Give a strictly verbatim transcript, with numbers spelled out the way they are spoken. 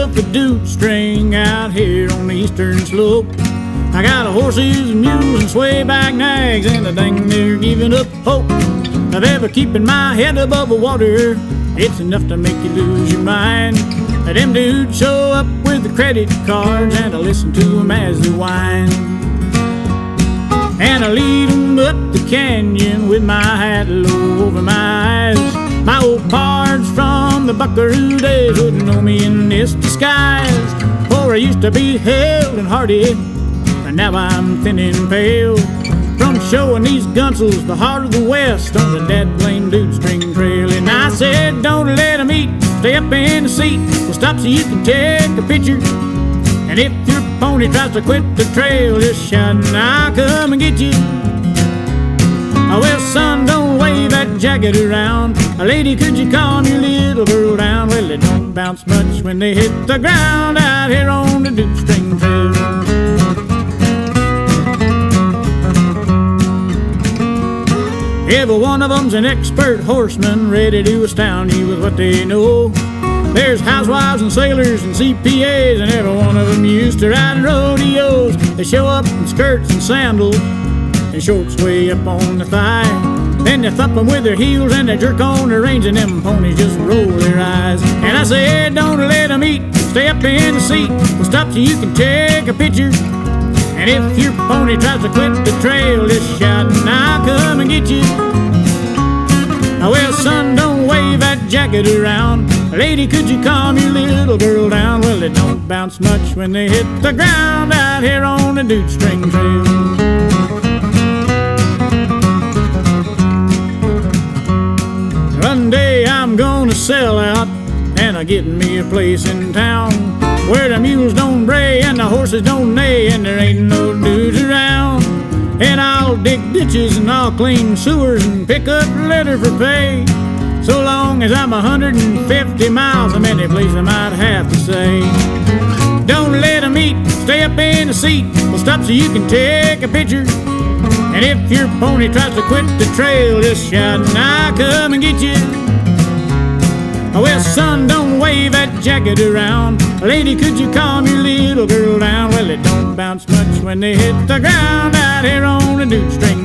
myself a dude string out here on the eastern slope. I got a horses and mules and sway back nags, and I dang near giving up hope of ever keeping my head above the water. It's enough to make you lose your mind. Them dudes show up with the credit cards, and I listen to them as they whine. And I lead them up the canyon with my hat low over my eyes. My old pards from the buckaroo days wouldn't know me in this disguise. For I used to be held and hearty, and now I'm thin and pale, from showing these gunsels the heart of the West on the dead blame dude string trail. And I said, don't let them eat, stay up in the seat, we'll stop so you can take a picture. And if your pony tries to quit the trail, just shout and I'll come and get you. Oh, well, son, don't wave that jacket around. A lady, could you calm your little girl down? Well, they don't bounce much when they hit the ground out here on the dude string trail. Every one of them's an expert horseman, ready to astound you with what they know. There's housewives and sailors and C P As, and every one of them used to ride in rodeos. They show up in skirts and sandals and shorts way up on the thigh. Then they thump them with their heels and they jerk on the reins, and them ponies just roll their eyes. And I said, don't let them eat, stay up in the seat, we'll stop so you can take a picture. And if your pony tries to quit the trail, just shout and I'll come and get you. Oh, well, son, don't wave that jacket around. Lady, could you calm your little girl down? Well, they don't bounce much when they hit the ground out here on the dude string trail. One day I'm gonna sell out, and I get me a place in town where the mules don't bray and the horses don't neigh, and there ain't no dudes around. And I'll dig ditches and I'll clean sewers and pick up litter for pay, so long as I'm a hundred and fifty miles from any place I might have to say. Don't let them eat, stay up in the seat, we'll stop so you can take a picture. And if your pony tries to quit the trail, just shout and I'll come and get you. Oh, well, son, don't wave that jacket around. Lady, could you calm your little girl down? Well, it don't bounce much when they hit the ground out here on the dude string